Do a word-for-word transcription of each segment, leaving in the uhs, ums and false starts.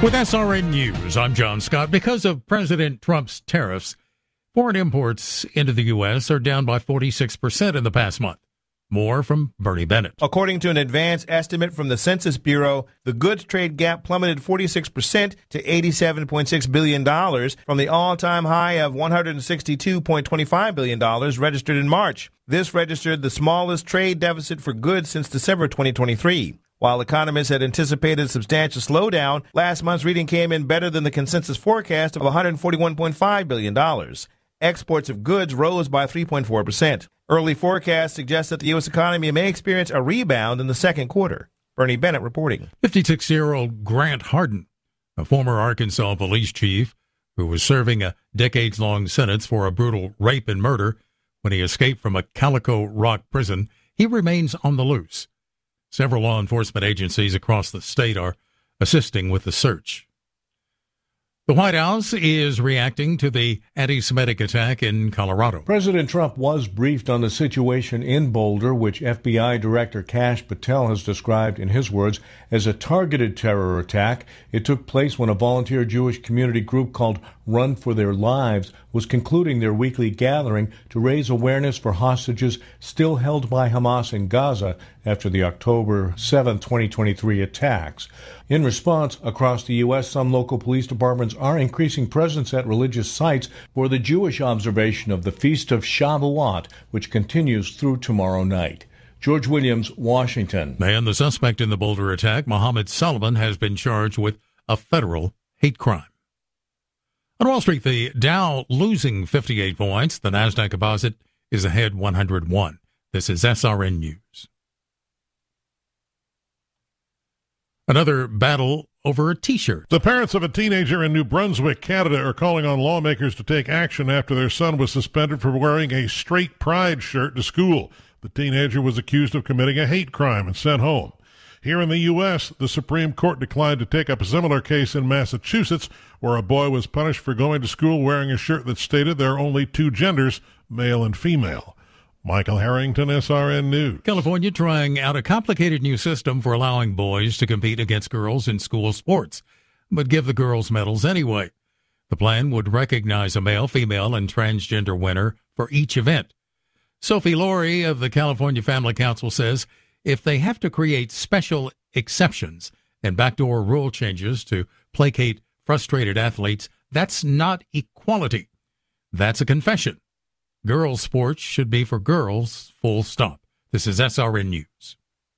With S R N News, I'm John Scott. Because of President Trump's tariffs, foreign imports into the U S are down by forty-six percent in the past month. More from Bernie Bennett. According to an advance estimate from the Census Bureau, the goods trade gap plummeted forty-six percent to eighty-seven point six billion dollars from the all-time high of one hundred sixty-two point two five billion dollars registered in March. This registered the smallest trade deficit for goods since December twenty twenty-three. While economists had anticipated a substantial slowdown, last month's reading came in better than the consensus forecast of one hundred forty-one point five billion dollars. Exports of goods rose by three point four percent. Early forecasts suggest that the U S economy may experience a rebound in the second quarter. Bernie Bennett reporting. fifty-six-year-old Grant Harden, a former Arkansas police chief who was serving a decades-long sentence for a brutal rape and murder when he escaped from a Calico Rock prison, he remains on the loose. Several law enforcement agencies across the state are assisting with the search. The White House is reacting to the anti-Semitic attack in Colorado. President Trump was briefed on the situation in Boulder, which F B I Director Kash Patel has described, in his words, as a targeted terror attack. It took place when a volunteer Jewish community group called Run for Their Lives was concluding their weekly gathering to raise awareness for hostages still held by Hamas in Gaza after the October seventh, twenty twenty-three attacks. In response, across the U S, some local police departments are increasing presence at religious sites for the Jewish observation of the Feast of Shavuot, which continues through tomorrow night. George Williams, Washington. And the suspect in the Boulder attack, Mohammed Sullivan, has been charged with a federal hate crime. On Wall Street, the Dow losing fifty-eight points. The Nasdaq Composite is ahead one hundred one. This is S R N News. Another battle over a T-shirt. The parents of a teenager in New Brunswick, Canada, are calling on lawmakers to take action after their son was suspended for wearing a straight pride shirt to school. The teenager was accused of committing a hate crime and sent home. Here in the U S, the Supreme Court declined to take up a similar case in Massachusetts, where a boy was punished for going to school wearing a shirt that stated there are only two genders, male and female. Michael Harrington, S R N News. California trying out a complicated new system for allowing boys to compete against girls in school sports, but give the girls medals anyway. The plan would recognize a male, female, and transgender winner for each event. Sophie Laurie of the California Family Council says if they have to create special exceptions and backdoor rule changes to placate frustrated athletes, that's not equality. That's a confession. Girls' sports should be for girls, full stop. This is S R N News.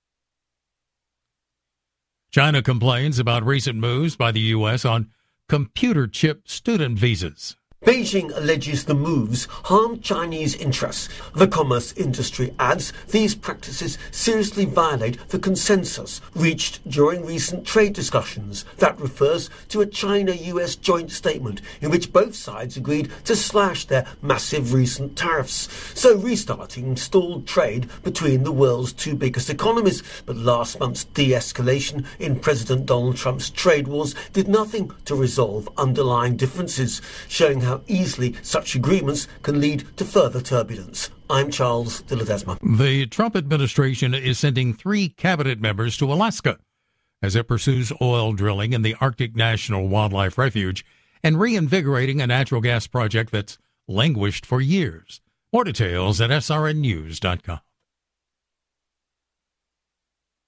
China complains about recent moves by the U S on computer chip student visas. Beijing alleges the moves harm Chinese interests. The commerce industry adds these practices seriously violate the consensus reached during recent trade discussions. That refers to a China-U S joint statement in which both sides agreed to slash their massive recent tariffs, so restarting stalled trade between the world's two biggest economies. But last month's de-escalation in President Donald Trump's trade wars did nothing to resolve underlying differences, showing how easily such agreements can lead to further turbulence. I'm Charles de Ledesma. The Trump administration is sending three cabinet members to Alaska as it pursues oil drilling in the Arctic National Wildlife Refuge and reinvigorating a natural gas project that's languished for years. More details at S R N news dot com.